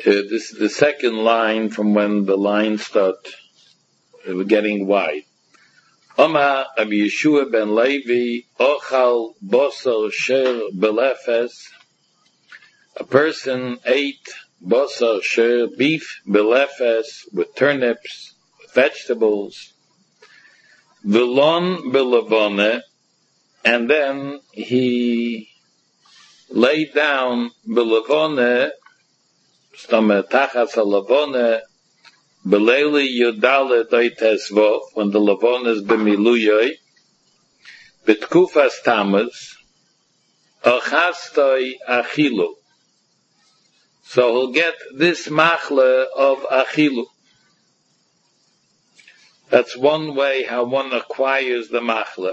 This is the second line from when the lines start getting wide. Oma Rabbi Yeshua ben Levi, Ochal Bosar Sher Belefes. A person ate Bosar Sher, beef Belefes, with turnips, with vegetables. Vilon Belavone, and then he laid down Belavone, Stame Tachas Alavone, Beleli Yodale Doitesvov, when the Lavon is Bemiluyoy, Bitkufas Tamas, Achastoi Achilu. So he'll get this machle of Achilu. That's one way how one acquires the machle.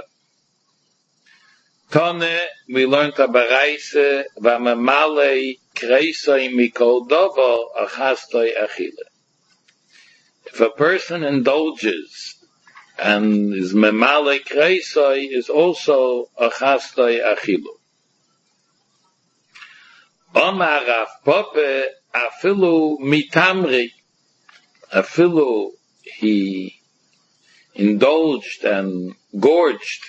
Tone, we learned a baraise, v'amemale kreisoi mikol dovo achastoi achile. If a person indulges and is memale kreisoi, is also achastoi achilu. Omar Rav Pope afilu mitamri, afilu he indulged and gorged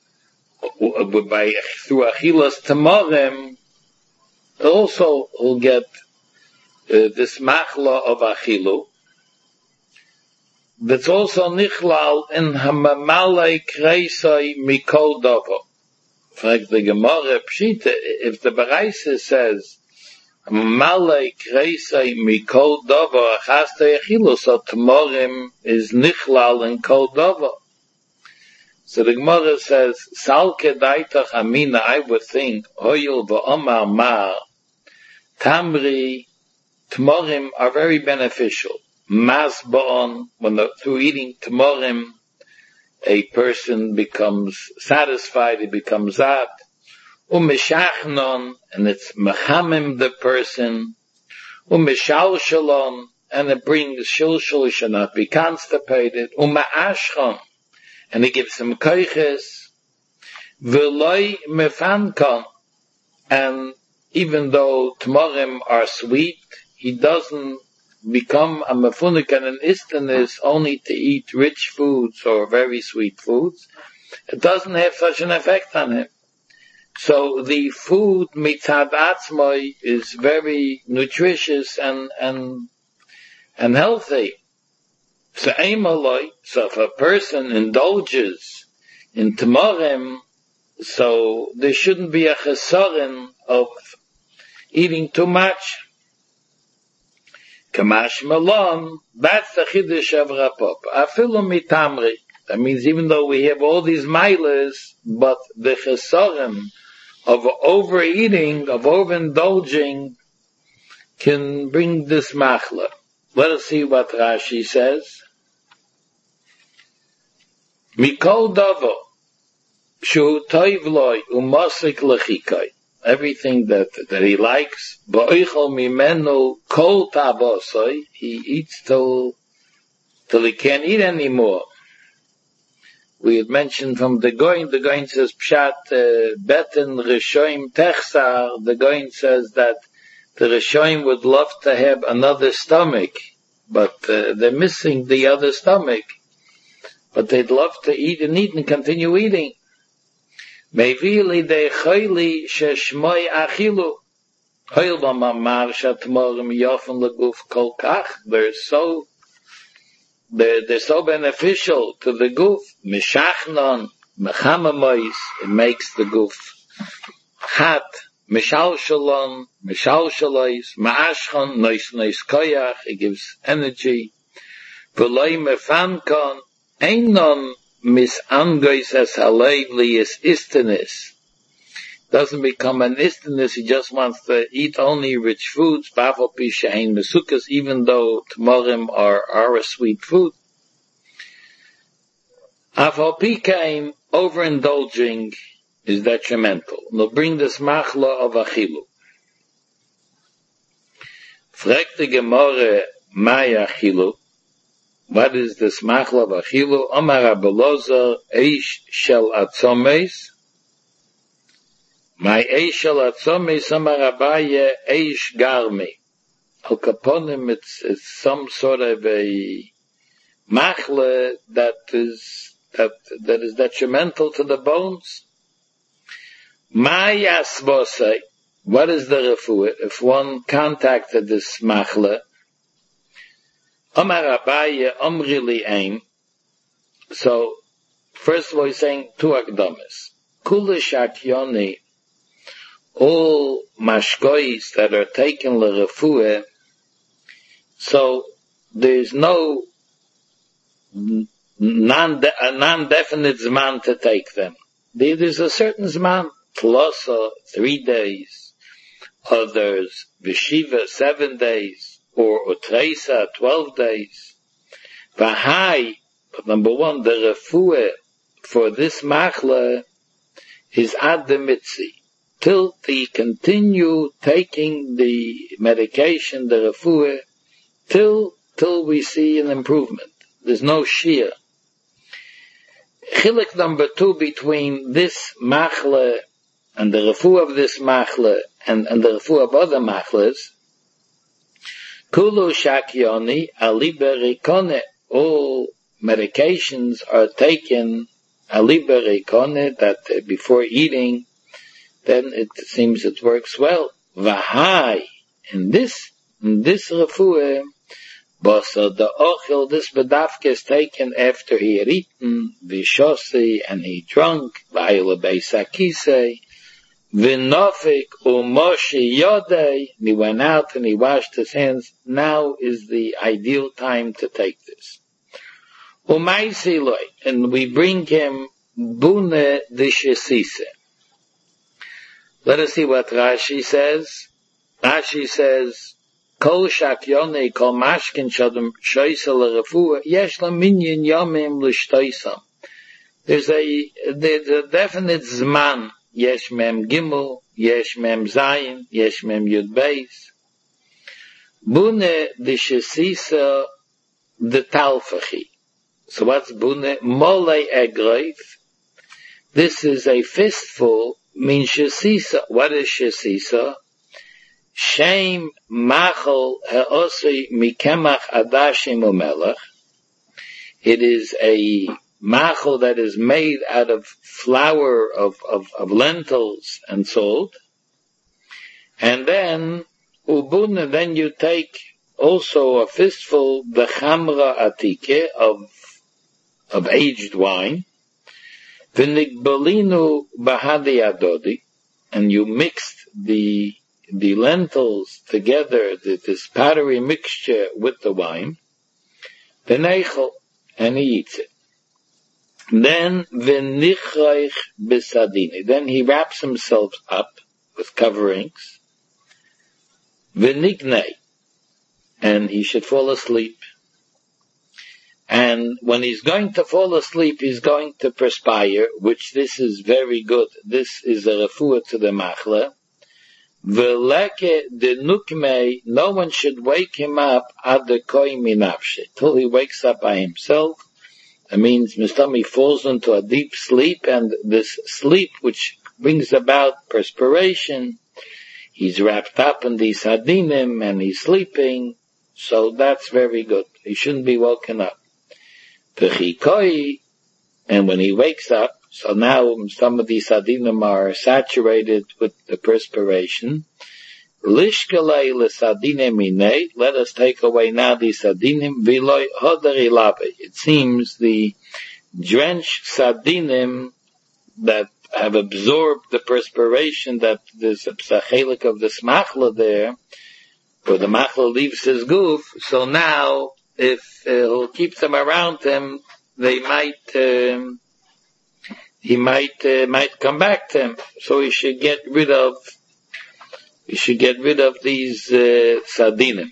through achilas tamarim, also will get this machla of achilu. That's also nichlal in hamamale kreisai mikol dovo. In fact, the Gemara Pshita, if the Baraisa says hamamale kreisai mikol dovo achastei achilu, so tamarim is nichlal in kol dovo. So the Gemara says, Salke daitach amina, I would think, Hoyil v'omar mar, Tamri, Tmorim are very beneficial. Mas ba'on, through eating Tmorim, a person becomes satisfied, he becomes zat. Umeshachnon, and it's mechamim the person. Umeshalshalon, and it brings shilshul, should not be constipated. Umeashchon, and he gives him koiches, v'loi mefankon, and even though tmorim are sweet, he doesn't become a mefunik and an istanis only to eat rich foods or very sweet foods. It doesn't have such an effect on him. So the food mitzad atzmoi is very nutritious and healthy. So if a person indulges in tamarim, so there shouldn't be a chesaron of eating too much. Kamash malon, that's the chiddush of Rapop. Afilu mitamri. That means even though we have all these milas, but the chesaron of overeating, of overindulging, can bring this machla. Let us see what Rashi says. Mikol davo, shu toiv loy umosik lechikai. Everything that he likes, ba'oichol mimenu kol tabosoi, he eats till he can't eat anymore. We had mentioned from the Goin says pshat beten rishoim techsar. The Goin says that the rishoim would love to have another stomach, but they're missing the other stomach. But they'd love to eat and continue eating. Mevili de chayli sheshmoi achilu. Hoyl b'mamar shatmorim yofen leguf kol kach. They're so beneficial to the guf. Mishachnon, mechamamois, it makes the guf hot. Mishalshalon, mishalshalois, ma'ashchon, nois koyach, it gives energy. V'loi mefankon, einon misangois as halayvli is istenis. Doesn't become an istenis, he just wants to eat only rich foods, bafal pishain mesukas, even though tmorim are a sweet food. Afal pikain, overindulging is detrimental. They'll bring this machla of achilu. Fragt the Gemara, Maya achilu. What is this machla of achilu? Omar Abelazar, eish shel atzomes. My eish shel atzomes, Omar Abaye, eish garmi. Al kaponim, it's some sort of a machle that is detrimental to the bones. Mayas vosei. What is the refuah? If one contacted this machle, Amar Abaye Amri li ein. So, first of all, he's saying two akdamis. Kula shakyoni, all mashkois that are taken l'refuah, so there's no non-definite zman to take them. There's a certain zman, tlosa, 3 days, others, vishiva, 7 days, or utreisa, 12 days. Vahai, but number one, the refuah for this machle is ad the mitzi. Till they continue taking the medication, the refuah, till we see an improvement. There's no shir. Chilik number 2 between this machle and the refuah of this machle and the refuah of other machles, kulu shakyoni aliberikone, all medications are taken aliberikone, that before eating, then it seems it works well. Vahai, in this refuah, basa the ochel, this bedafke is taken after he had eaten, vishosi, and he drunk, vayla beisakise, vinofik umoshi yodei, and he went out and he washed his hands. Now is the ideal time to take this. Umaisiloi, and we bring him bune dishesise. Let us see what Rashi says. Rashi says, Kol shakyone kol mashkin shadam shoysa l'refuah yesh la minyan yomim l'shtoisam. There's a definite zman. Yesh mem gimel, yesh mem zayin, yesh mem yud beis. Bune d'shesisa de talfachi. So what's bune? Molei egreif. This is a fistful, means shesisa. What is shesisa? Shem machol ha'osei mikemach adashim umelach. It is a machol that is made out of flour of lentils and salt. And then, ubuna, then you take also a fistful bechamra atike of aged wine. V'nigbalinu bahadi adodi, and you mixed the lentils together, this powdery mixture with the wine. V'neichel, and he eats it. Then v'nichreich b'sadini, then he wraps himself up with coverings. V'nignei, and he should fall asleep. And when he's going to fall asleep, he's going to perspire, which this is very good. This is a refuah to the machle. V'leke de nukmei, no one should wake him up ad the koi minavshe, till he wakes up by himself. That means Mistami falls into a deep sleep, and this sleep which brings about perspiration, he's wrapped up in these hadinim and he's sleeping, so that's very good. He shouldn't be woken up. And when he wakes up, so now some of these hadinim are saturated with the perspiration. Lishkalei l'sadinem minei, let us take away now these sadinim, v'loi hodari labe. It seems the drenched sadinim that have absorbed the perspiration, that there's a psachelik of the smachla there, where the machla leaves his goof, so now, if he'll keep them around him, they might, he might come back to him. So he should get rid of these sadinim.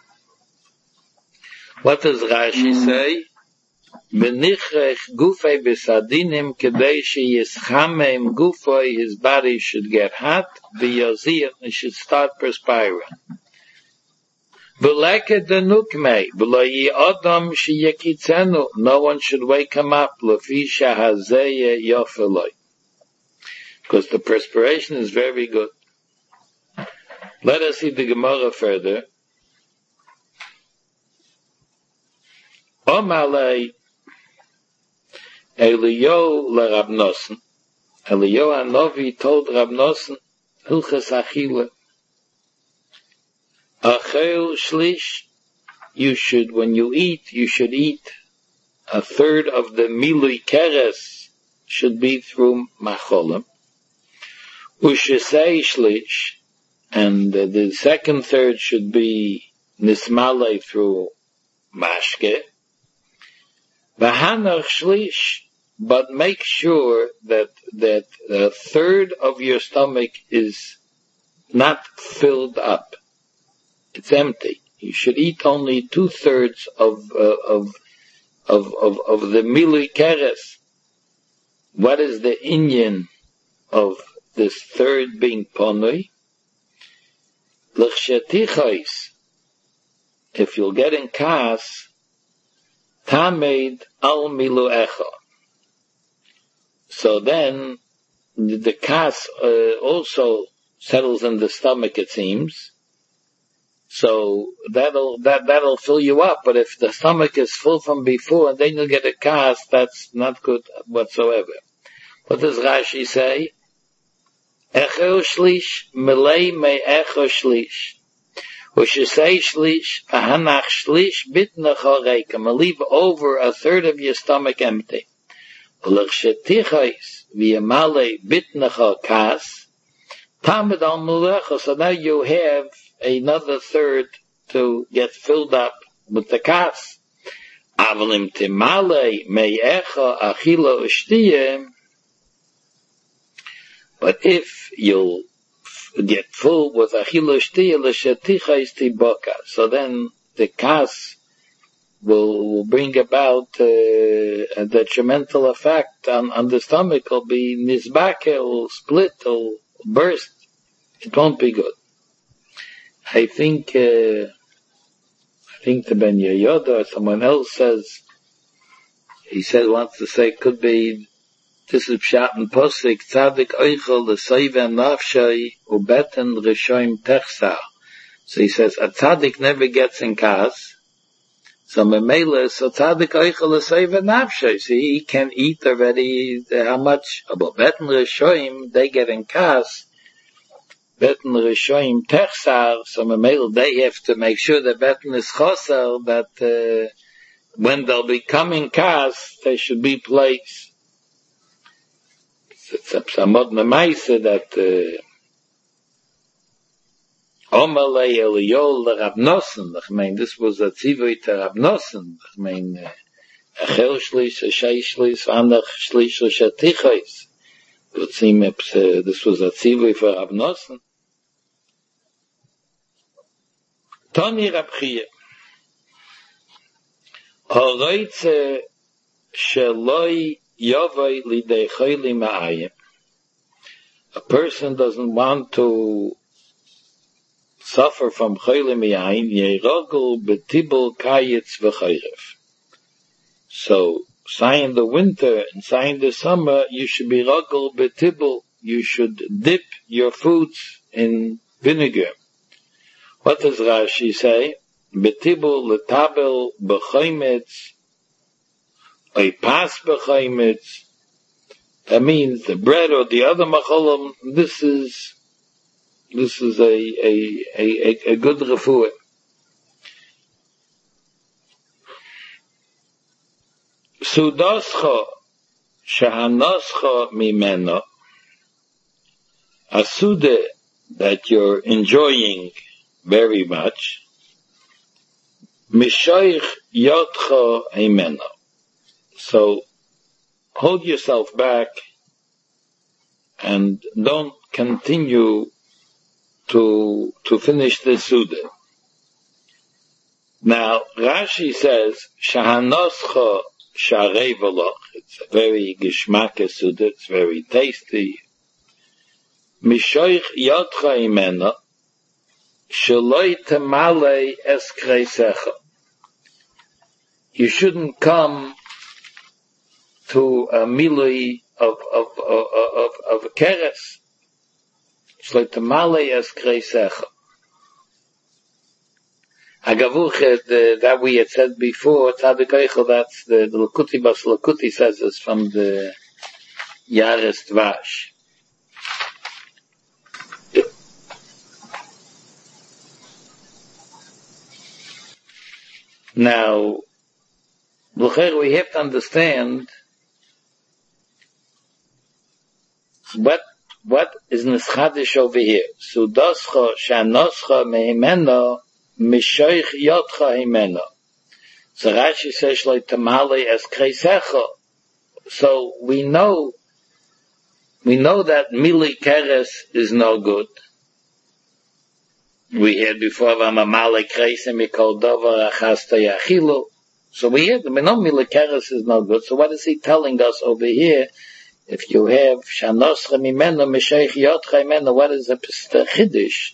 What does Rashi say? V'nichrech gufay b'sadinim kedei sheyischamem gufay, his body should get hot, v'yazir, he should start perspiring. V'leket denukmei, v'loyi adam sheyekitzenu, no one should wake him up, l'fi shahazeye yofeloi. Because the perspiration is very good. Let us see the Gemara further. Omalei Eliyahu leRab Nosson. Eliyahu Hanavi told Rab Nosson, Hilchas Achila, Achel Shlish, you should, when you eat, you should eat a third of the Milui Keres should be through Macholim. Ushesei Shlish, and the second third should be Nismale through Mashke. Vahanach Shlish, but make sure that a third of your stomach is not filled up. It's empty. You should eat only 2/3 of the Milui Keres. What is the inyan of this third being ponui? L'chshetichos, if you'll get in kas, tamed al miluecha. So then, the kas also settles in the stomach, it seems. So that'll fill you up. But if the stomach is full from before, and then you'll get a kas, that's not good whatsoever. What does Rashi say? Echel shlish, melei me echel shlish. Ushesei shlish, ahanach shlish, bitnecha reika. Leave over a third of your stomach empty. L'chshetichos v'yamale bitnecha kas, tamed al mulecha. So now you have another third to get filled up with the kas. Avalim timale me'echa achila ushtiyeh. But if you'll get full with achila ushtiyeh l'shetichos tiboka, so then the kas will bring about a detrimental effect on the stomach. Will be nizbake, will split, will burst. It won't be good. I think the Ben Yehoyada or someone else says, wants to say, could be, this is Pshat and Posik, Tzadik Eichel, the Seiven Nafshai, Ubeten Rishoim Techsa. So he says, a Tzadik never gets in kas, so Memela, so Tzadik Eichel, the Seiven Nafshai. So he can eat already how much, about Beten Rishoim, they get in kas, Beten Rishoim Techsar, so Memel, they have to make sure that Beten is Choser, that when they'll be coming kas, they should be placed. It's a Psamod Nemaise that Omalei Eliyahu leRab Nosson. I mean, this was a tzivui to Rab Nosson. I mean, Echel Shlish, Shei Shlish, Anach Shlish, L'shetichos. It would seem this was a tzivui for Rab Nosson. Toni Rab Chiya. Horoitze sheloi yovei lidei chayli ma'ayim. A person doesn't want to suffer from chayli ma'ayim, yerogel betibel kayitz v'chayref. So, sign the winter and sign the summer, you should be rogel betibel. You should dip your foods in vinegar. What does Rashi say? Betibel letabel b'chaymetz, pas b'chaymetz. That means the bread or the other macholim. This is a good refuah. Sudascha shahanascha mimena. A suda that you're enjoying very much. Mishaych yotcha himena. So hold yourself back and don't continue to finish the suda. Now Rashi says shahanoscha sharei v'loch. It's a very gishmake suda. It's very tasty. Mishoich yotcha imena sheloi temale es kreisecha. You shouldn't come to a milui of keres. Shloi temale es kreisecha. Agavuche, that we had said before, Tzadik Eichel, that's the Lakuti Bas Lakuti says this from the Yaris Dvash. Now, we have to understand what is Nischadish over here. Sudoscha Shanoscha Mehimeno Mishoich Yotcha Himeno. So Rashi says like Tamale as Kreisecha. So we know that Mili Keres is no good. We heard before Vamamale Kreise Mikol Dover Achasta Yachilu. So we know Mili Keres is no good. So what is he telling us over here? If you have Shanoscha Mimeno Mishoich Yotcha Himeno, what is the Chiddush?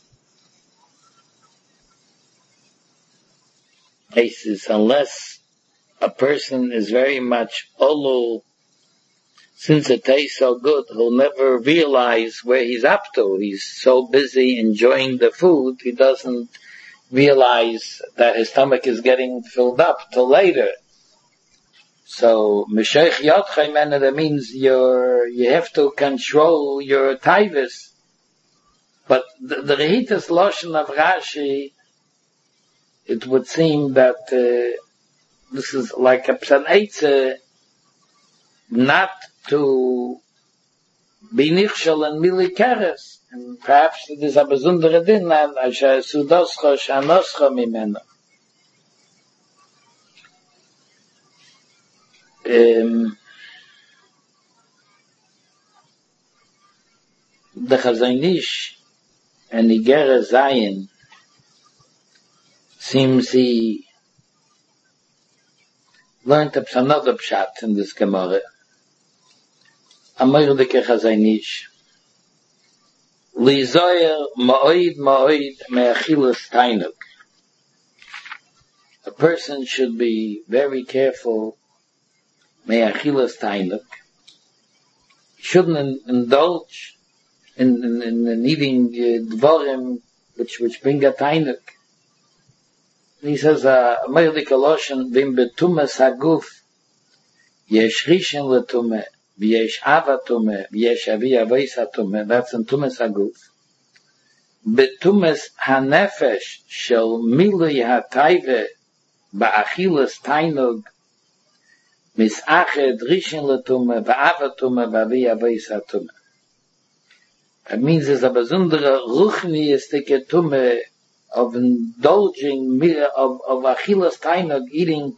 Cases, unless a person is very much olu, since it tastes so good, he'll never realize where he's up to. He's so busy enjoying the food, he doesn't realize that his stomach is getting filled up till later. So, Mishoich Yotcha Himeno, that means you have to control your taivas. But the Rehitas Loshen of Rashi, it would seem that this is like a psan not to be nichshel and Mili Keres. And perhaps it is a besondere din, asher sudoscha shanoscha mimeno. The Chazon Ish and Igeret Zayin seems he learned up another pshat in this Gemara. Amar deke Chazon Ish. Lizoyer ma'oid me'achilas tainuk. A person should be very careful me'achilas tainuk. Shouldn't indulge in eating dvorim which bring a tainuk. He says, Meirdik Aloshen, Vim betumes haguf, yesh rishon letume, v'yesh ava tume, v'yesh avi avos hatume, that's in tumes haguf. Betumes hanefesh shel milui hataive ba'achilas tainug, misached rishon letume, v'ava tume, v'avi avos hatume. That means there's a besondere ruchniistische tume of indulging, of achilas tainug, eating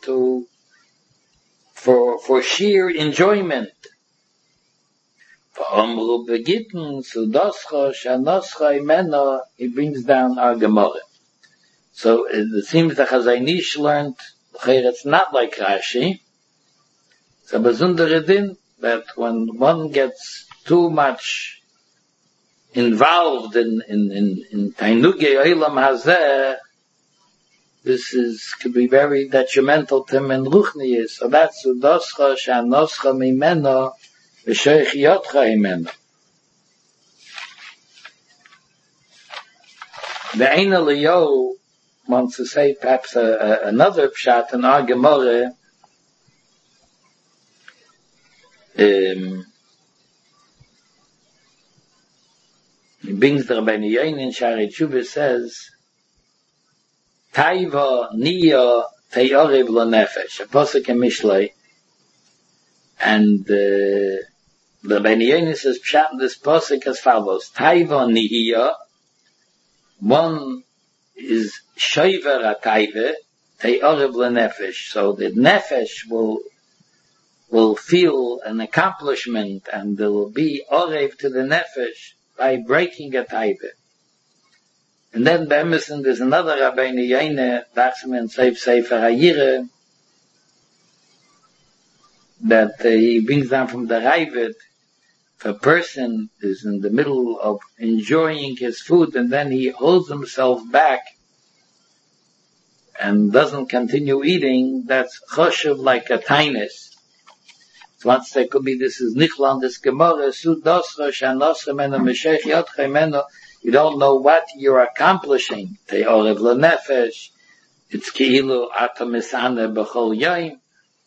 for sheer enjoyment. V'amru begitten sudoscha shanoscha imeno, he brings down our Gemara. So it seems the Chazon Ish learned, it's not like Rashi. It's a besondere din that when one gets too much involved in Tainugei Olam Hazeh, this could be very detrimental to him in Ruchnius. So that's Udoscha Shanoscha Mimeno V'Shoich Yotcha Himeno. The Ein Eliyahu wants to say perhaps another pshat in our Gemara. He brings the Rabbeinu Yoin in Shari Tshuva says, Taiva niya te'orev lo nefesh, a posuk in Mishlei, and the Rabbeinu Yoin says, pshat this posuk as follows, Taiva niya, one is shoiver a taiva, te'orev lo nefesh, so the nefesh will feel an accomplishment, and there will be orev to the nefesh, by breaking a taiva. And then by Emerson, there's another Rabbeinu Yoine, Dachsman Sefer Hayire, that he brings down from the Ravid. If a person is in the middle of enjoying his food and then he holds himself back and doesn't continue eating, that's choshev like a tainus. So once there could be, this is Nichlan, this Gemara, Sudosra, Shanosra, Meno, Mesheich, Yotcha, Meno, you don't know what you're accomplishing. Te'orev lenefesh, It's ki'ilu atamisane b'chol yoyim.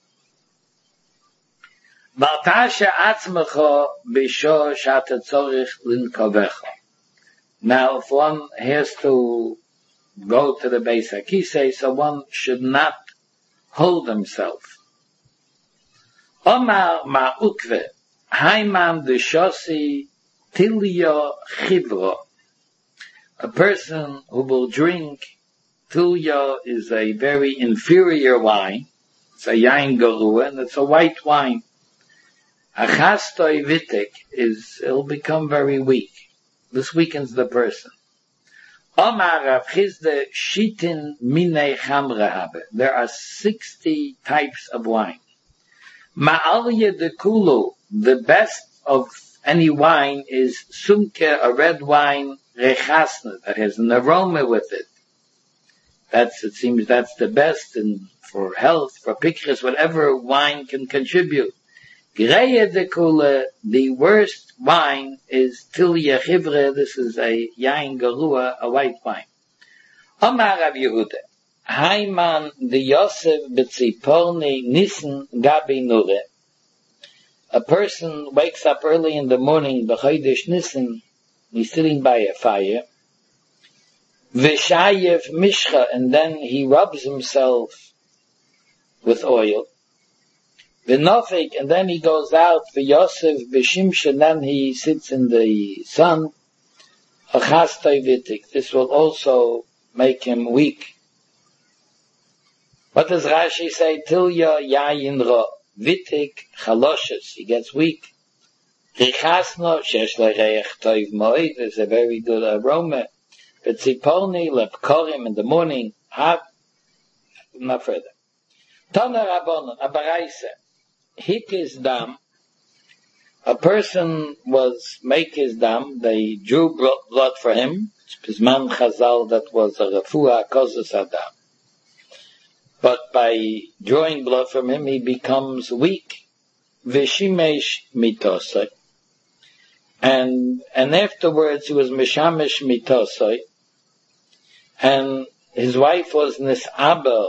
Baltasha atzmecha b'sho shata tzorich linkovecha. Now, if one has to go to the Beis HaKisei, so one should not hold himself. Omar ma'ukve, haiman d'shosi tilya chivro. A person who will drink tilya is a very inferior wine. It's a yain garua, and it's a white wine. Achastoi vitik it'll become very weak. This weakens the person. Omar Rav Chizde shitin minei chamre habe. There are 60 types of wine. Ma'alye de kulu, the best of any wine is sumke, a red wine, rechasna, that has an aroma with it. It seems that's the best, and for health, for pikris, whatever wine can contribute. Greye de kule, the worst wine is tilya chivre. This is a yain garua, a white wine. Omar Rav Yehuda, Haiman de Yosef betziporni nissen gabi nure. A person wakes up early in the morning, b'chodesh nissen, he's sitting by a fire, v'shayev mishcha, and then he rubs himself with oil, v'nofik, and then he goes out, v'yosef b'shimsha, and then he sits in the sun, achastoi vitik. This will also make him weak. What does Rashi say? Tilya yayin ra, vitik chaloshes, he gets weak. Richasno shesh lereich toiv moed, there's a very good aroma. Betziponi lepkorim, in the morning, not further. Tana Rabbanon, abaraisa, hit his dam. A person make his dam, they drew blood for him. Bisman Chazal, that was a refuah kozus adam. But by drawing blood from him, he becomes weak. Vishimesh mitosai. And afterwards he was mishamesh mitosai. And his wife was nisaber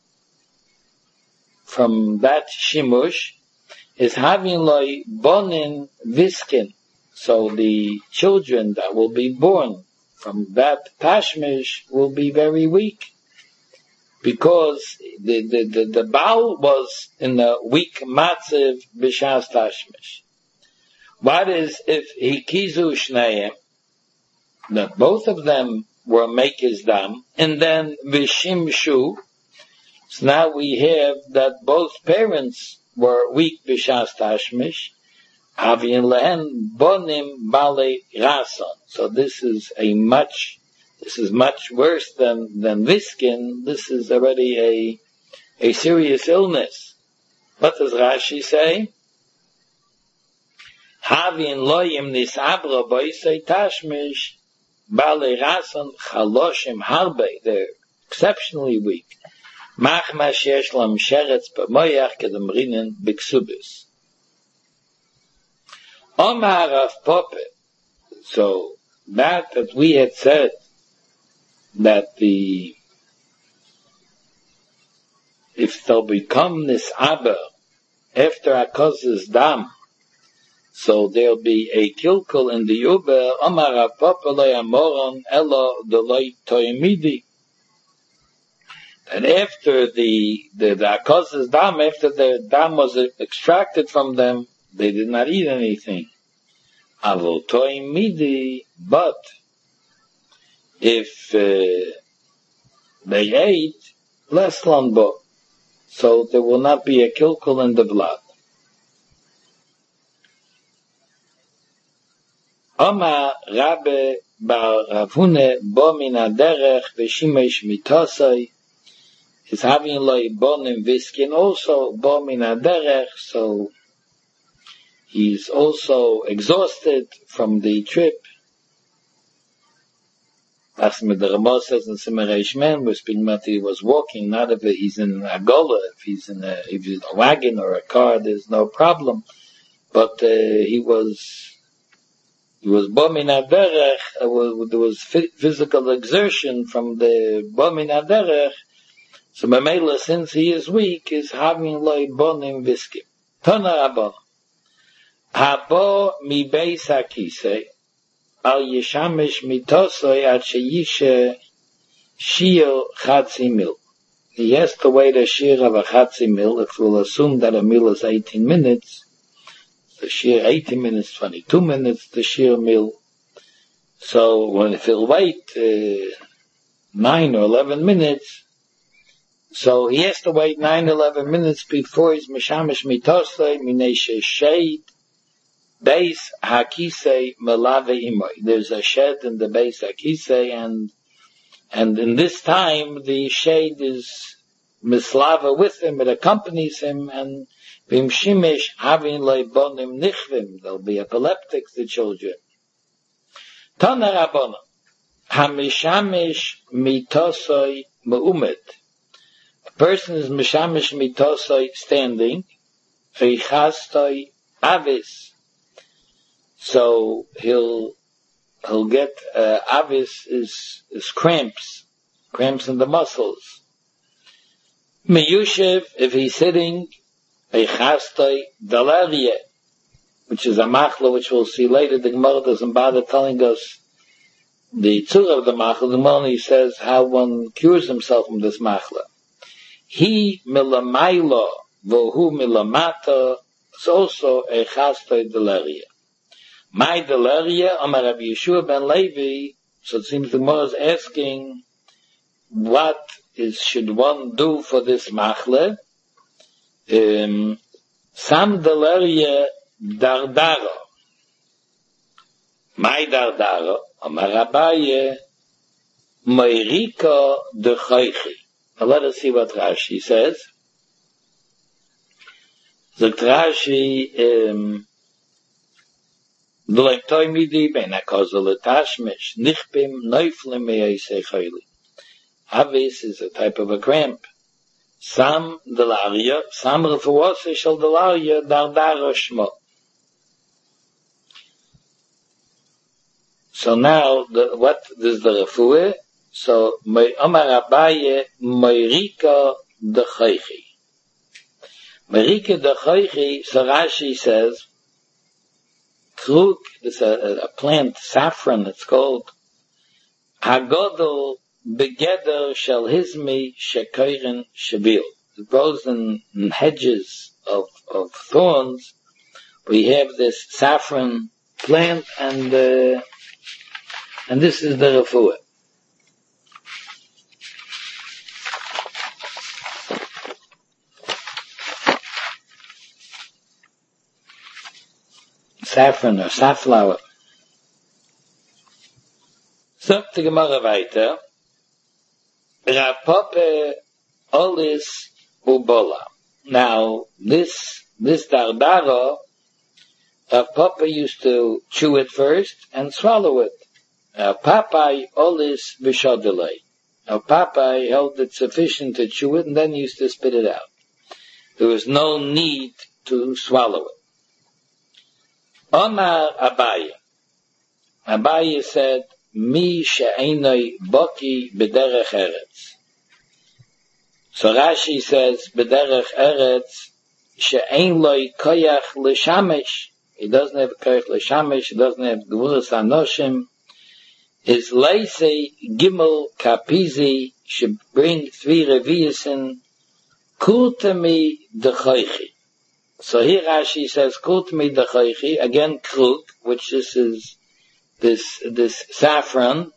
from that shimush, is having loy bonin viskin. So the children that will be born from that tashmish will be very weak. Because the Baal was in a weak matziv b'shas tashmish. What is if he kizu shneim, that both of them were make his dam, and then v'shimshu, so now we have that both parents were weak b'shas tashmish, avin lehen bonim bale rason. So this is much worse than viskin. This is already a serious illness. What does Rashi say? Havin loyim nisabra boisei tashmish bale rason chaloshim harbe. They're exceptionally weak. Machma shesh lam sheretz b'moyach kedamrinen b'ksubis. Omar Rav Pope. So that we had said that if they'll become this aber after Akoz's dam, so there'll be a kilkul in the Uber, Omar Rav Pope loy amoron elo deloi toimidi. And after the Akoz's dam, after the dam was extracted from them, they did not eat anything. Avol toimidi, but if they ate, less lanbo, so there will not be a kilkul in the blood. Oma Rabbe bar Ravune bo min haderech v'shimesh mitosai is having loy bonim viskin also bo min haderech, so he's also exhausted from the trip. As the Ramah says in Simareish Men, we're speaking about he was walking, not if he's in a gola, if he's in a wagon or a car, there's no problem. But he was bomin aderech, there was physical exertion from the bomin aderech, So Mamela, since he is weak, is having loy bonim viskim. Tana Rabban. Habo mi beis hakisei, al yishamish mitosoi at sheyishe shir chatzi mil. He has to wait a shir of a chatzi mil. If we'll assume that a mil is 18 minutes, the shir 18 minutes, 22 minutes, the shir mil. So if he'll wait 9 or 11 minutes, so he has to wait 9-11 minutes before he's mishamish mitosei minei shesheid beis hakisei melave imoy. There's a shed in the beis hakisei, and in this time the shade is mislava with him, it accompanies him, and vim shimish having leibonim nichvim, there'll be epileptics, the children. Tana Rabbana, hamishamish mitosei meumet. A person is mishamish mitosei standing, veichastoi avis. So he'll get avis is cramps in the muscles. Miyushev, if he's sitting, veichastoi dalaria, which is a machla, which we'll see later. The Gemara doesn't bother telling us the tzura of the machla. The Gemara says how one cures himself from this machla. He milamaylo vohu milamata is also a chastoi dalaria. My dalaria, Amar Rabbi Yeshua ben Levi. So it seems the Gemara is asking, what should one do for this machla? Sam dalaria dardaro. My dardaro, Amar Abaye, Meirika de Chaychi. Now let us see what Rashi says. The Rashi, L'leitoi midi ben hakozel letashmish, nichbim neuflim me'esei chayli. Avis is a type of a cramp. Sam delaria, sam refuose shel delaria dardaro shmo. So now, what is the refuah? So, Amar Abaye, Meirika de Chaychi. Meirika de Chaychi, so Rashi says, Krug is a plant, saffron, it's called, Hagodol begeder shel hizmi shekoiren shabil. It grows in hedges of thorns. We have this saffron plant, and this is the refuah. Saffron or safflower. So, the Gemara weiter. Rav Papa olis ubola. Now, this dardaro, Rav Papa used to chew it first and swallow it. Rav Papai olis b'shodelei. Rav Papai held it sufficient to chew it and then used to spit it out. There was no need to swallow it. Omar Abaye. Abaye said, Mi she'enoi boki b'derech eretz. So Rashi says, b'derech eretz, she'en loi koyach l'shamesh. He doesn't have koyach l'shamesh, he doesn't have gvulas anoshim. His leisei gimel kapizi should bring 3 reviusin, kultemi dechoichi. So here Rashi says, kultemi dechoichi, again krug, which this is this saffron,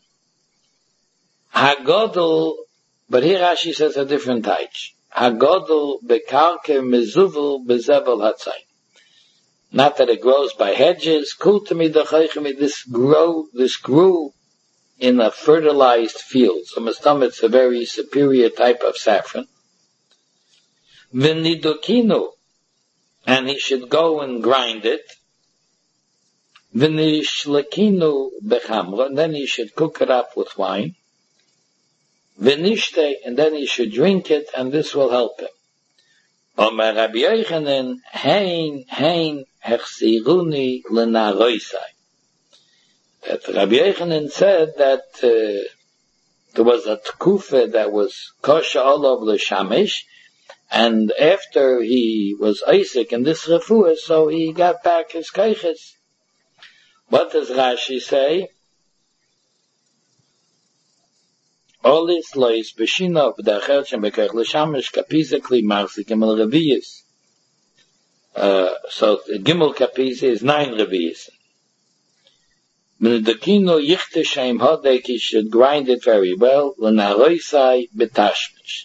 hagodol, but here Rashi says a different type. Hagodol bekarke mezuvel bezevel hatzai. Not that it grows by hedges. Kultemi dechaychemi, this grew in a fertilized field. So Mastam, it's a very superior type of saffron. V'nidokinu, and he should go and grind it. V'nishlekinu bechamra, and then he should cook it up with wine. V'nishte, and then he should drink it, and this will help him. Omer Rabbi Yochanan, hein hechsiruni lenaroisai. That Rabbi Yochanan said that there was a tkufa that was kosher olav l'shamish, and after he was Isaac in this refuah, so he got back his kaiches. What does Rashi say? Olis lois b'shina v'dachel shem b'kach l'shamish kapiza kli marzik gimel reviyis. So gimel kapiza is 9 reviyis. Menedekino yichte shem hodek, he should grind it very well. L'naroisai betashmish.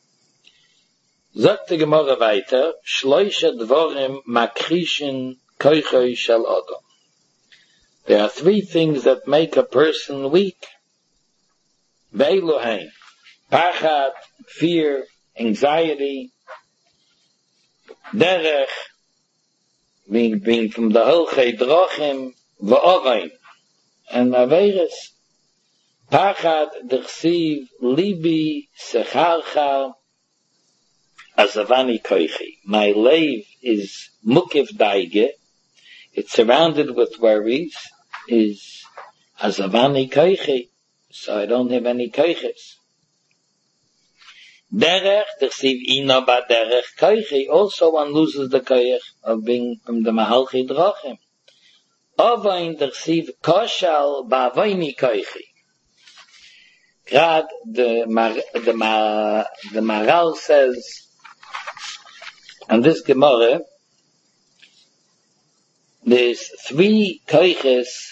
Sagt die Gemara weiter, Shloisha dvorim makrishin koichoi shel Adam. There are 3 things that make a person weak. Ve'eluhein, pachat, fear, anxiety, derech, being from the holchei drochim, v'ovain, and averis. Pachat d'chsiv libi secharcha azavani koichi. My leiv is mukif daige. It's surrounded with worries. Is azavani koichi. So I don't have any koiches. Derech, d'chsiv ina ba derech koichi. Also one loses the koich of being from the mahalchi drachim. Ovain d'chsiv koshal ba avaini koichi. Grad, the Maral says, and this Gemara, there's 3 koiches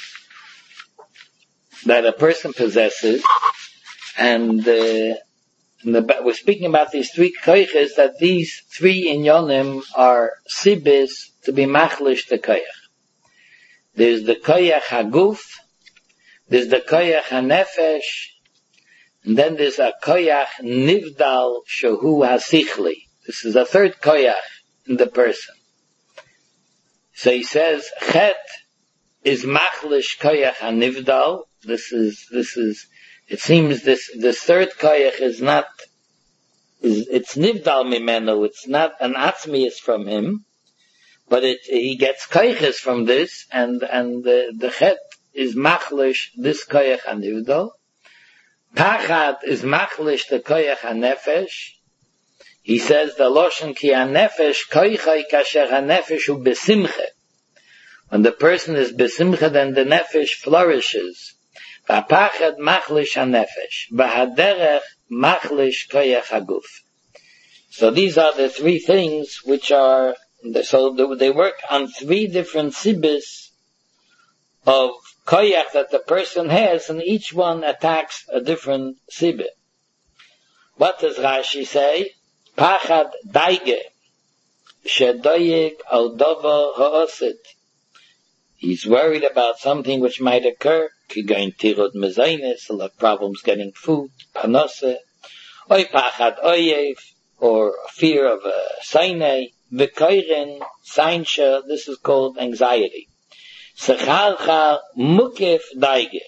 that a person possesses, and we're speaking about these 3 koiches, that these 3 inyonim are sibis to be machlish the koich. There's the koich haguf, there's the koich hanefesh, and then there's a koyach nivdal shehu hasichli. This is a 3rd koyach in the person. So he says, chet is machlish koyach hanivdal. This is, it seems this 3rd koyach is not, it's nivdal mimeno, it's not an atzmius from him, but he gets koyches from this, and the chet is machlish this koyach hanivdal. Pachat is machlish the koyach hanefesh. He says the loshen ki hanefesh koychai kasher hanefesh u besimche. When the person is besimche, then the nefesh flourishes. V'pachat machlish hanefesh. V'haderech machlish koyach haguf. So these are the 3 things which are, so they work on 3 different sibis of koyach that the person has, and each one attacks a different sibir. What does Rashi say? Pachad daige, shedoyeg al dava ha'osid. He's worried about something which might occur. Kigain tirot mezainis, he'll have problems getting food, panose. Oy pachad oyev, or fear of a sainei, v'koirin, sainsha, this is called anxiety. Sechalcha mukif daige.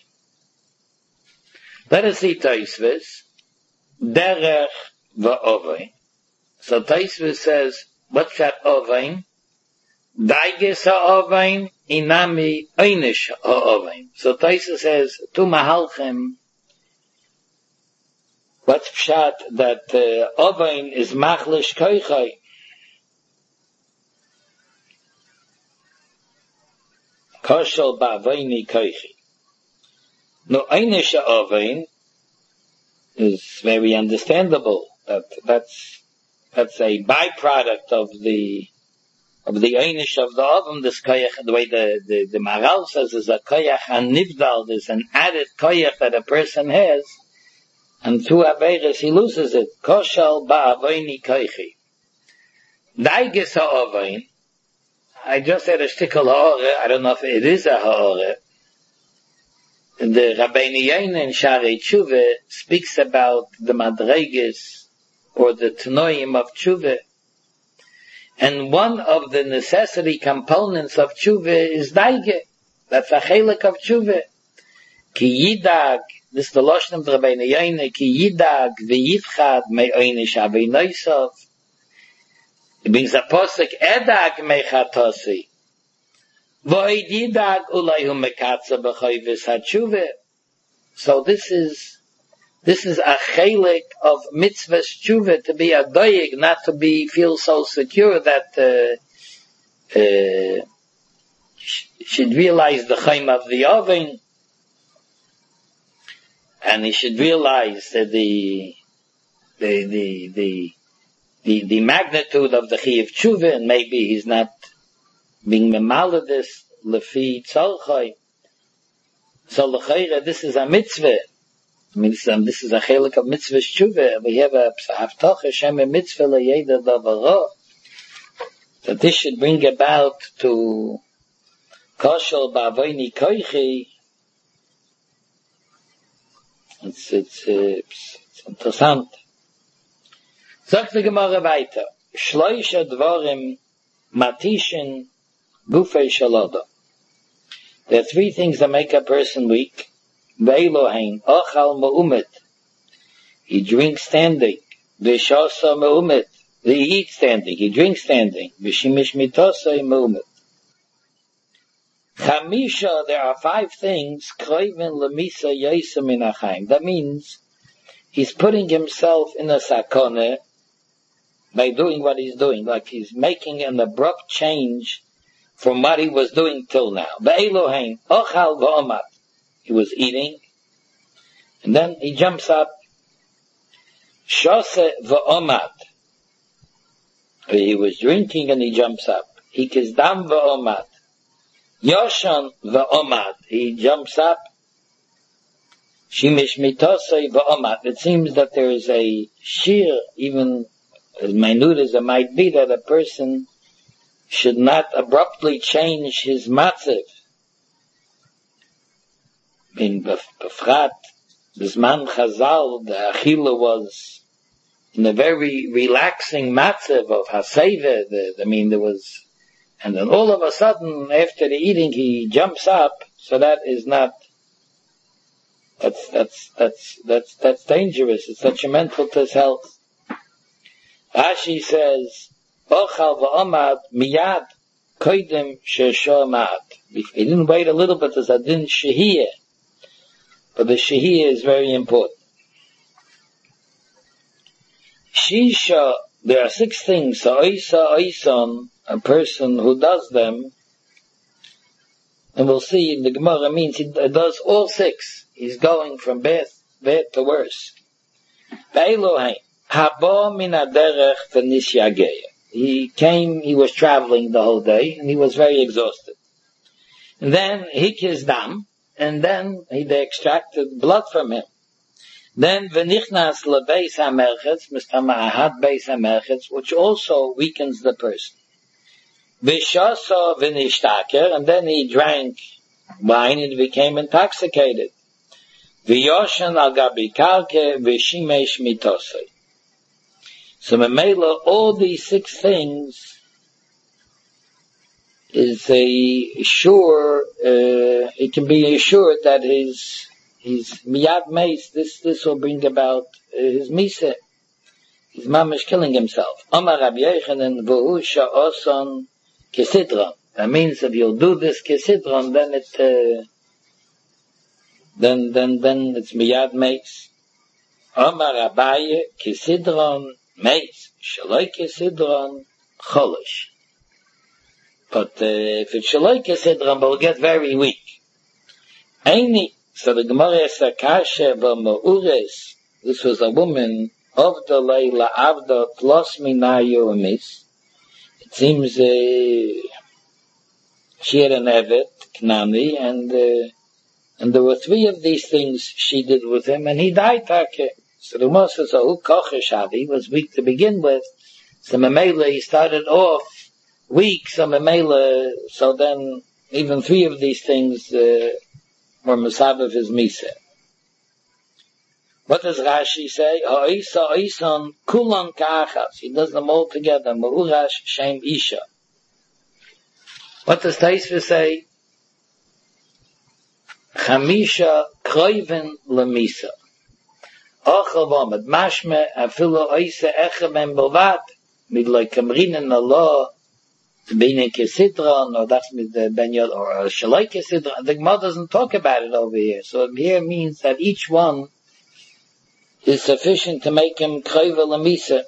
Let us see Taisvis. Derech va'ovain. So Taisvis says, what's that ovain? Daige sa'ovain, inami einish ha'ovain. So Taisvis says, tu mahalchem, what's pshat that ovain is machlish koichai. Koshal ba'avaini koichi. No, einish ha'ovain is very understandable. That's a byproduct of the einish of the oven. This koyach, the way the Maral says, is a koyach hanivdal. There's an added koyach that a person has, and through averes he loses it. Koshal ba'avaini koichi. Daiges ha'ovain. I just said a shtickle ha'ore. I don't know if it is a ha'ore. The Rabbeinu Yonah in Sharei Tshuva speaks about the madreges or the tnoim of Tshuva. And one of the necessity components of Tshuva is daige. That's a chelik of Tshuva. Ki yidag, this is the Lashon of Rabbeinu Yonah, ki yidag v'yivchad me'oinish avinoisov. It means a posik edag mechatosi. V'oid yidag ulay hu mekatza b'choyvis hatshuva. So this is This is a chelik of mitzvah tshuva, to be a doyeg, not to feel so secure that should realize the chaim of the oven, and he should realize that the magnitude of the chiyuv tshuva, and maybe he's not being memalodis lefi tzolchai. So l'chayra, this is a mitzvah. I mean, this is a chelik of mitzvah tshuva. We have a haftoch Hashem mitzvah leyeda davaro, that this should bring about to koshel ba'avoini koichi. It's interessant. Sagt die Gemara weiter. Shloisha dvorim matishin gufei shaloda. There are three things that make a person weak. Ve'elohein ochal ma'umet. He drinks standing. Ve'shasa ma'umet. He eats standing. He drinks standing. Ve'shimish mitosai ma'umet. Chamisha, there are 5 things. Kroivin lemisa yosem min hachaim. That means he's putting himself in a sakone by doing what he's doing, like he's making an abrupt change from what he was doing till now. Ve'elohein ochal va'omat. He was eating, and then he jumps up. Shose va'omat. He was drinking and he jumps up. Hikizdam va'omat. Yoshan va'omat. He jumps up. Shimish mitosei va'omat. It seems that there is a sheer, even as minute as it might be, that a person should not abruptly change his matziv. In Befrat, Bisman Chazal, the Achila was in a very relaxing matziv of Haseva. There was, and then all of a sudden, after the eating, he jumps up. So that is not. That's dangerous. It's detrimental to his health. Rashi says, "Ochal va'omad miyad koidem she'shor ma'at." He didn't wait a little bit as I didn't shehiyah. But the shehiyah is very important. Shisha, there are 6 things. So oisa oison, a person who does them, and we'll see in the Gemara means he does all 6. He's going from bad to worse. Ve'elohein haba min haderech v'nisyageya. He was traveling the whole day, and he was very exhausted. And then hikizdam, and then they extracted blood from him. Then v'nichnas lebeis hamerchetz, mistamahat beis hamerchetz, which also weakens the person. V'shasa v'nishtaker, and then he drank wine and became intoxicated. V'yoshan al gabi kalke v'shimesh mitosei. So memela, all these 6 things is a sure, it can be assured that his miyad meis, this will bring about his misa. His mamash killing himself. Amar Rabbi Yochanan v'hu sha'oson kesidron. That means if you'll do this kesidron, then it's miyad meis. Amar Abaye kesidron meis. Shaloi kesidron cholish. But if it's shaloi kesidron, will get very weak. Aini. So the Gemara says, Kasha b'ma'ures. This was a woman of the Leila Avda plus Minayo Emis. It seems she had an Evet, Knani, and there were 3 of these things she did with him, and he died take. So the Gemara says, he was weak to begin with. So Memela, he started off weak, so then even 3 of these things were Masav of his Misa. What does Rashi say? Ha'isa oison kulan ka'achas. He does them all together. Ma'urash shem isha. What does Taisva say? Chamisha kroiven lemisa. Ochel v'omad mashme afilu oisa echa ben bilvat midloi kamrinen Allah being kesidron, or that's with the benyod, or shaloi kesidron. The Gemara doesn't talk about it over here. So here means that each one is sufficient to make him kreva lamisa.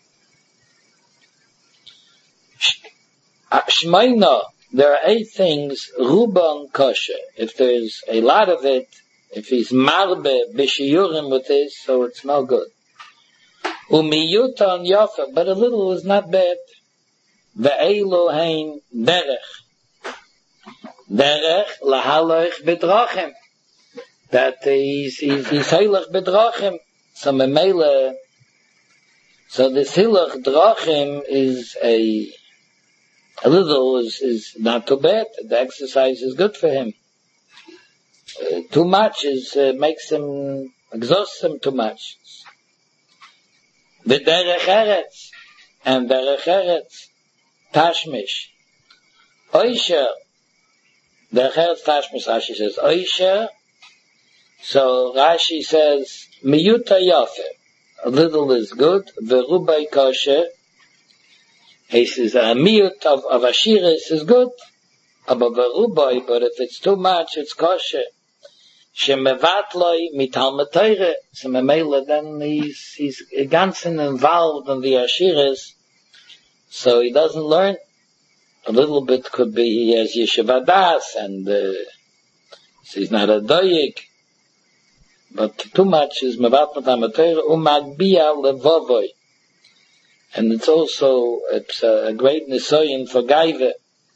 Shmeina, there are 8 things, ruban kosher. If there's a lot of it, if he's marbe b'shiyurim with this, so it's no good. Umiyutan yafa, but a little is not bad. Ve'elu hein derech. Derech lahaloich bedrachim. That he's hilach bedrachim. So memele, so this hilach drachim is a little is not too bad. The exercise is good for him. Too much makes him, exhausts him too much. The derech eretz, and derech eretz, tashmish. Oisha, derech eretz tashmish, Rashi says, oisha, so Rashi says, miyuta yafe, a little is good, verubai kosher, he says, a miyut of ashiris is good, but verubai, but if it's too much, it's kosher. Shemevatloi mitalmud Torah. So memela, then he's ganzen involved in the ashiras, so he doesn't learn. A little bit could be he has yeshiva das, and so he's not a doyik. But too much is mevat mitalmud Torah umagbia levovoi, and it's also a great nisoyin for gaiva.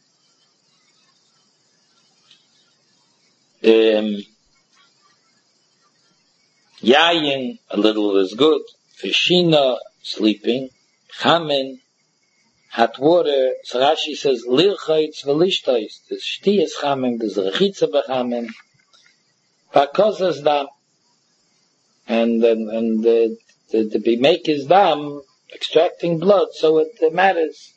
Yayin, a little is good. Fishina, sleeping. Chamen, hot water. So Rashi says, lirchaitz v'lishtois. There's shtiyas chamen, there's rechitza b'chamen. Pakozas dam. And to be make his dam, extracting blood, so it matters.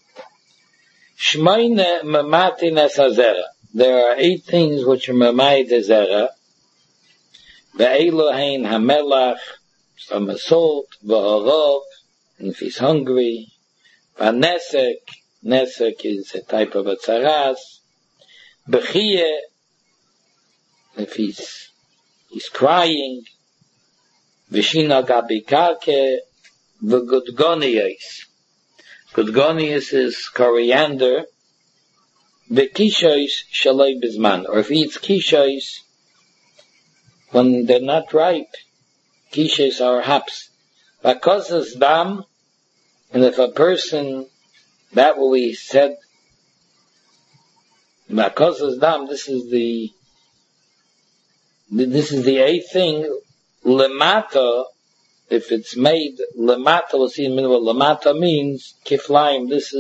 Shmoine mamatin es hazera. There are 8 things which are mamayit hazera. Ve'elu hein hamelach, some salt, v'orov, and if he's hungry, v'nesek, nesek is a type of a tzaras, b'chiyeh, if he's crying, v'shina gabi karke, v'gudgoniyos. Gudgoniyos is coriander, v'kishois shaloi bizman, or if he eats kishois, when they're not ripe, kishes are haps. Vakozas dam, and if a person, that what we said, vakozas dam, this is the 8th thing, lemata, if it's made, lemata, we'll see in a minute what lemata means, kiflaim, this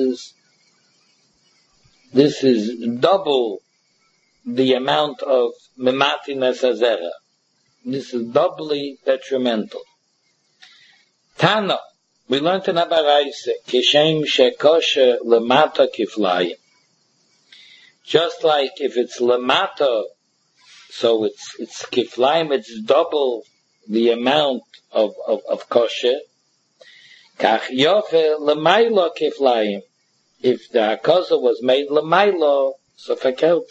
is double the amount of mematin esazera. This is doubly detrimental. Tana, we learned in Abaraise, Kishem shekoshe lemata kiflayim. Just like if it's lemata, so it's kiflayim, it's double the amount of kosher. Kach yofe lemailo kiflayim. If the hakosa was made lemailo, so fakelt,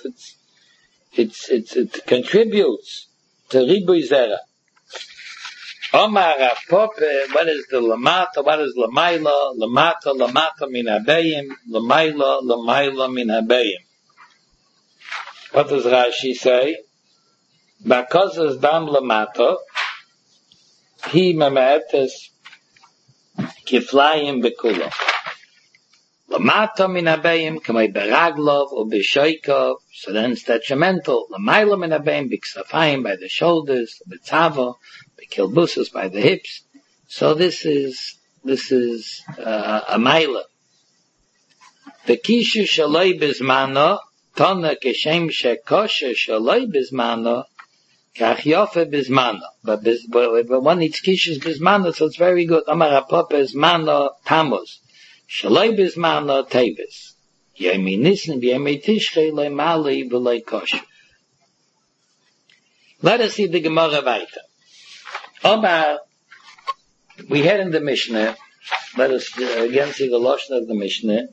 it contributes to ribuy zera. Omar Pope, what is the lamata? What is lamaila? Lamata min habayim. Lamaila min habayim. What does Rashi say? Bakozas dam lamata, he mamaetes kiflayim bekula. Lamata min habayim kamay beraglov or beshoikov, so then it's detrimental. Lamaila min habayim biksafayim, by the shoulders, betzavo, bekilbusus, by the hips. So this is a maila. Bekishu shaloi bizmano, tona keshem shekoshe shaloi bizmano, kach yofe bizmano. But one eats kishus bizmano, so it's very good. Amar HaPapa bizmano tamos. Shaloi bizmano tevis. Yemi nissen v'yemi tishrei loy mali v'loy kosher. Let us see the Gemara weiter. Omar, we had in the Mishnah, let us again see the Lashon of the Mishnah.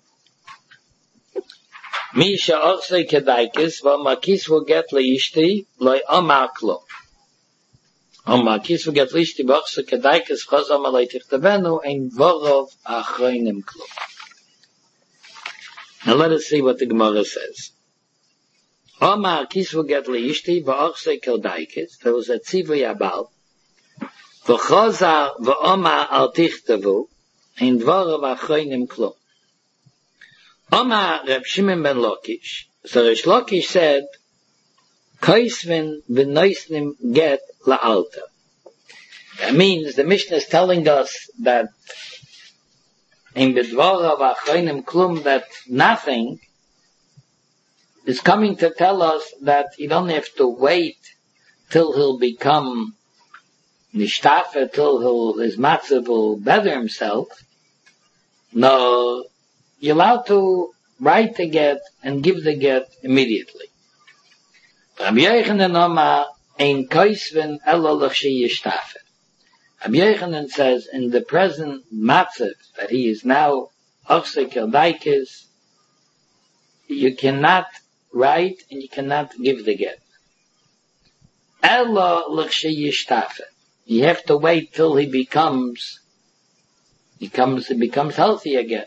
Misha orsei kedaikis, v'makis will get leishti, loy amaklo. Oma Kisvu get lishti bachse kedaikes chazam alaytich tevenu ein vorov achroinim klum. Now let us see what the Gemara says. Oma Kisvu get lishti bachse kedaikes. There was a tzivui abal. V'chazar v'oma al tichtevu ein vorov achroinim klum. Oma Reb Shimon ben Lakish. So Rish Lakish said, Kaisvin v'noisnim get la'alta. That means the Mishnah is telling us that in B'dvara v'achroinim klum, that nothing is coming to tell us that you don't have to wait till he'll become nishtafe, till his matzav will better himself. No, you're allowed to write the get and give the get immediately. Rabbi Yochanan Oma ein kaisven elo l'chshi yishtafe. Rabbi Yochanan says in the present matzav that he is now achse keldaikis, you cannot write and you cannot give the get. Elo l'chshi yishtafe. You have to wait till he becomes healthy again.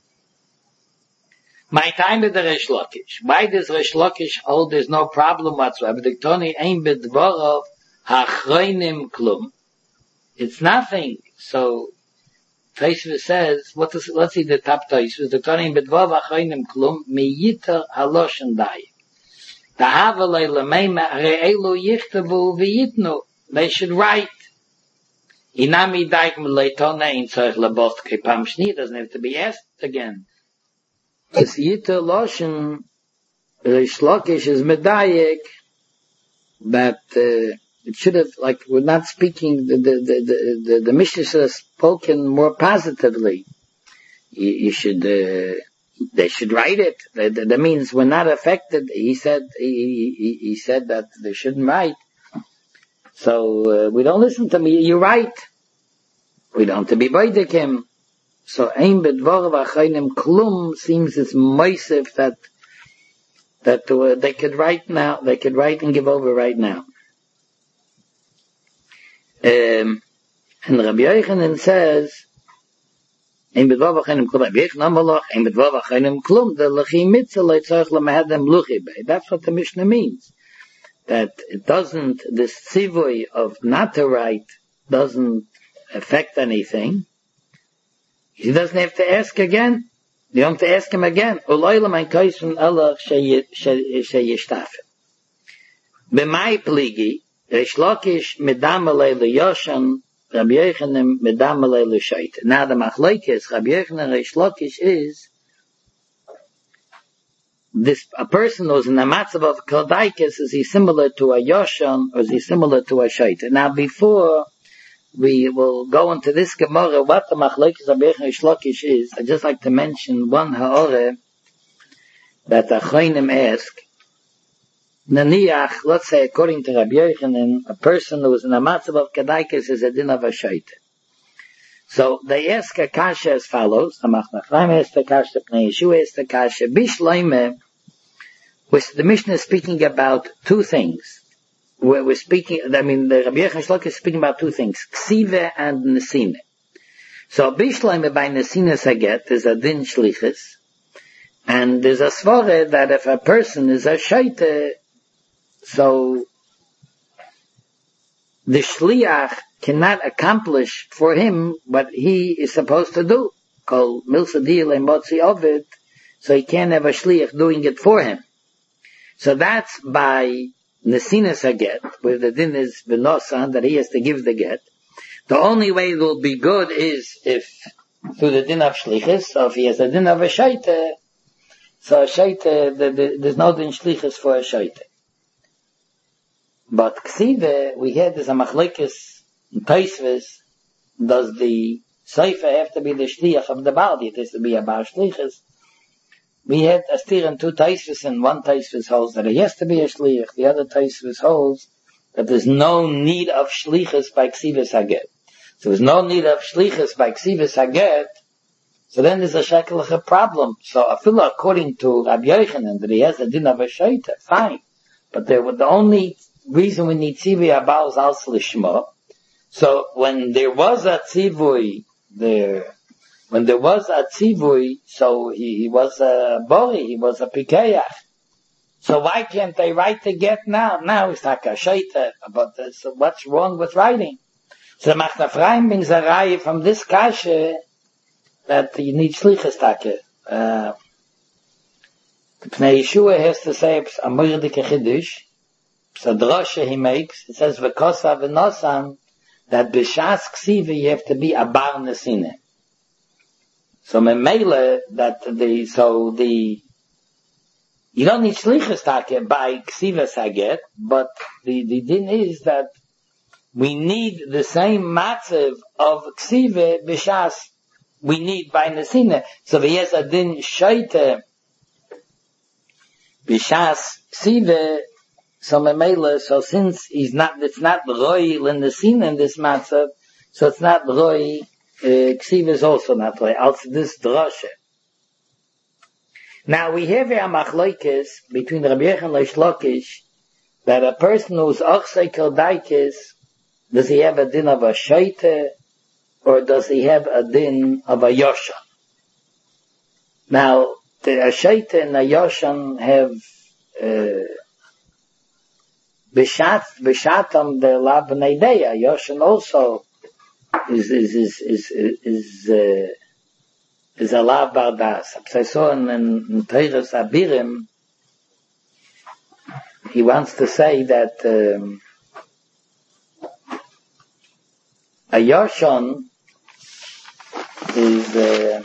My time with the Rish Lakish. Why does Rish Lakish hold there's no problem whatsoever? The Tony ein b'dvorov hachroinim klum. It's nothing. So Tosfos says, let's see the top Tosfos. The Tony ein b'dvorov hachroinim klum miyiter haloshen dayik. The havelei lemeima re'elu yichtavu v'yitnu. They should write. Inami dayik m'leitone ein tzarich labot kepam shni. Doesn't have to be asked again. It's Yiter Loshen, Rish Lakish is medayik, that it should have, like, we're not speaking, the Mishnah should have spoken more positively. You should, they should write it. That means we're not affected. He said that they shouldn't write. So, we don't listen to me. You write. We don't have to be boidik him. So ein b'dvorov hachroinim klum seems it's moisef that they could write now, they could write and give over right now. And Rabbi Yochanan says, ein b'dvorov hachroinim klum, Rabbi Yochanan amalach, ein b'dvorov hachroinim klum, the lechi mitzvah leitzarich lemehadem luchi bei. That's what the Mishnah means. That it doesn't, this tzivui of not to write doesn't affect anything. He doesn't have to ask again. You don't have to ask him again. Ulayla mein kaisven Allah sheyishtafe. B'mai pligi, Rish Lakish medamalei l'yoshan, Rabbi Yochanan medamalei l'shaita. Now the machlokes, Rabbi Yochanan and Rish Lakish is, a person who's in a matzav of keldaikis, is he similar to a yoshan, or is he similar to a shaita? Now before we will go into this Gemara, what the machlokes of Rabbi Yochanan and Rish Lakish is. I'd just like to mention one ha'oreh that the Achronim ask. Naniach, let's say according to Rabbi Yochanan, a person who is in a matzav of kedaikis is a din of a shaita. So they ask a kasha as follows. The Machnachraim asked the kasha, Pnei Yeshua asked the kasha, Bishleime, which the Mishnah is speaking about two things. We're speaking, I mean, the Rabbi Yochanan Shlok is speaking about two things, Ksive and Nesine. So, Bishleime by Nesine Saget, there's a din shlichus, and there's a svore that if a person is a shaita, so the shliach cannot accomplish for him what he is supposed to do. Kol milsadil emotzi ovid, so he can't have a shliach doing it for him. So that's by Nesinas Haget, where the din is V'nosan, that he has to give the get. The only way it will be good is if, through the din of Shlichus, so if he has a din of a Shaita, so a Shaita, there's no din Shlichus for a Shaita. But Ksive, we had there's a machlekes in Tosfos, does the Seifa have to be the Shliach of the Baldi? It has to be a Bar Shlichus. We had a steer in two Tosfos, and one Tosfos holds that he has to be a Shliach. The other Tosfos holds that there's no need of Shlichus by Ksivas Haget. So there's no need of Shlichus by Ksivas Haget, so then there's a shekelach problem. So I feel according to Rabbi Yochanan that he has a din of a shaita, fine. But the only reason we need tzivui abal als lishma. So when there was a tzivui so he was a bori, he was a pikeach. So why can't they write the get now? Now it's like a shaita about this. So what's wrong with writing? So Machna Freim brings a raya from this kasha that you need shlichus take. Pnei Yeshua has to say a murdike chidush. So drosha he makes, it says v'kosa v'nosan, that b'shas ksiva you have to be a bar nesine. So memele that you don't need shlichus take by ksiva saget, but the din is that we need the same matzav of ksiva b'shas we need by nesine. So v'yes a din shaita b'shas ksiva. So memele, so since it's not roy in the scene in this matzav, so it's not roy, ksiva is also not roy, also this droshe. Now we have a machloikis between Rabbi Yochanan and Reish Lakish, that a person who's ochsei keldaikis, does he have a din of a shaita, or does he have a din of a yoshan? Now, the shaita and a yoshan have, Bishatam the lav b'neideya. Yoshan also is a lav bardas. I saw in Teiras Abirim, he wants to say that a Yoshan is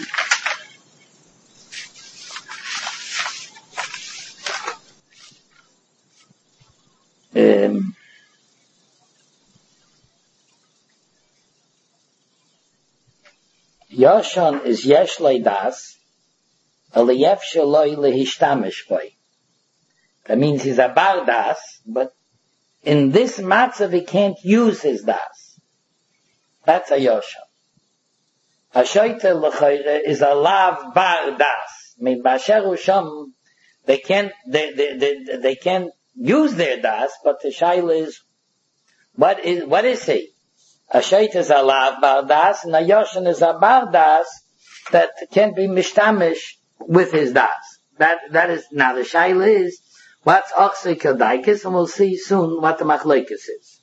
Yoshan is yesh leidas, aliyef shaloi lehishtamesh boy. That means he's a bar das, but in this matzav he can't use his das. That's a Yoshan. A shoyte l'chayre is a lav bar das. I mean, b'asher usham, they can't use their das, but the shaila is, what is he? A shait is a lav bar das, and a yoshan is a bar das that can be mishtamish with his das. That is, now the shaila is, what's oxy keldaikis, and we'll see soon what the machlekes is.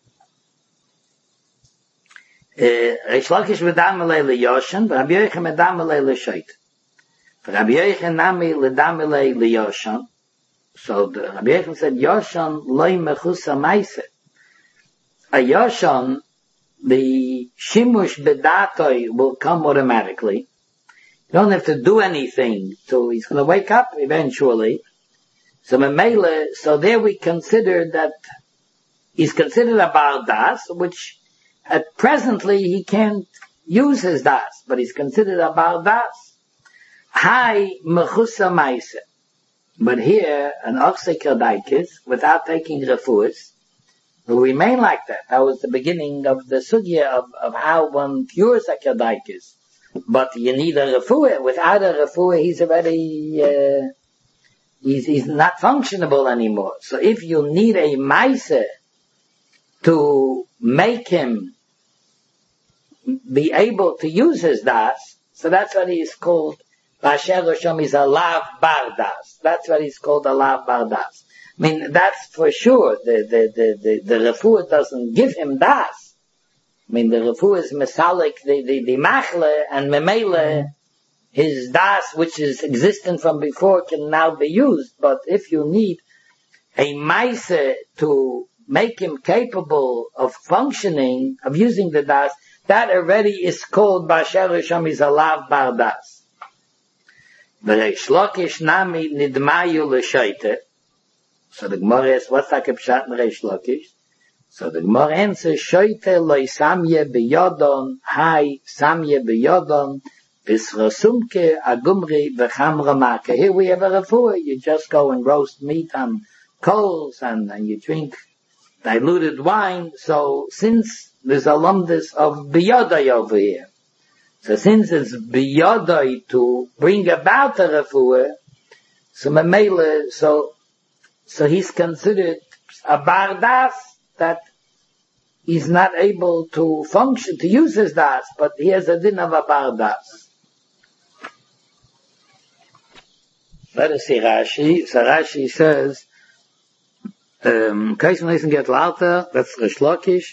Reish Lakish v'damelei liyoshan, Rabbi Yochanan v'damelei l'shait. Rabbi Yochanan nami l'damelei liyoshan. So the Rabbi Yochanan said, Yoshan loy mechusa maise. A Yoshan, the shimush bedatoi will come automatically. You don't have to do anything, so he's going to wake up eventually. So memele, so there we consider that he's considered a bar das, which at presently he can't use his das, but he's considered a bar das. Hai mechusa maise. But here, an oxy keldaikis, without taking refuahs, will remain like that. That was the beginning of the sugya of how one cures a keldaikis. But you need a refuah. Without a refuah, he's already, he's not functionable anymore. So if you need a maise to make him be able to use his das, so that's what he is called. B'asher Rosham is a lav bardas. That's what he's called, a lav bardas. I mean, that's for sure. The refuah doesn't give him das. I mean, the refuah is mesalik, the machle, and memele, his das, which is existent from before, can now be used. But if you need a maise to make him capable of functioning, of using the das, that already is called B'asher Rosham is a lav bardas. Reish Lakish nami nidmayu l'shaita. So the Gemara asks, what's like a pshat in Reish Lakish? So the Gemara answers, shaita loy samye b'yodon, hai samye b'yodon, bisrasumke agumri v'chamra maka. Here we have a refuah. You just go and roast meat on coals and you drink diluted wine. So since there's a lumdus of b'yodai over here, so since it's biyadai to bring about a refuah, so memele, so he's considered a bardas that he's not able to function, to use his das, but he has a din of a bardas. Let us see Rashi. So Rashi says, Kais Mason get lauter, that's Rish Lakish.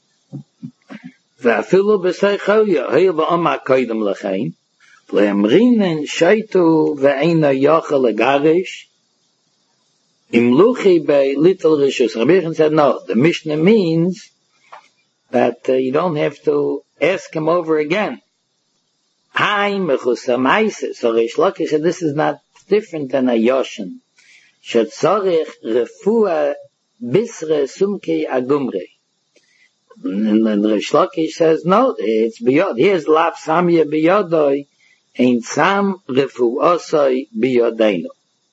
Ve'afilu b'seichoya, heil ba'oma koidem lechein, le'emrinen shaitu ve'eina yochel legarish, im luchi bei little rishus. Rabbi Yechon said, no, the Mishnah means that you don't have to ask him over again. Hai mechusamaisa. So Rish Lakish said, this is not different than a Yoshin. Shetzorich refuah bisre sumkei agumre. And Rish Lakish says, no, it's beyond. Here's lav samya biyodoi, ein sam refuosoi biyodenu.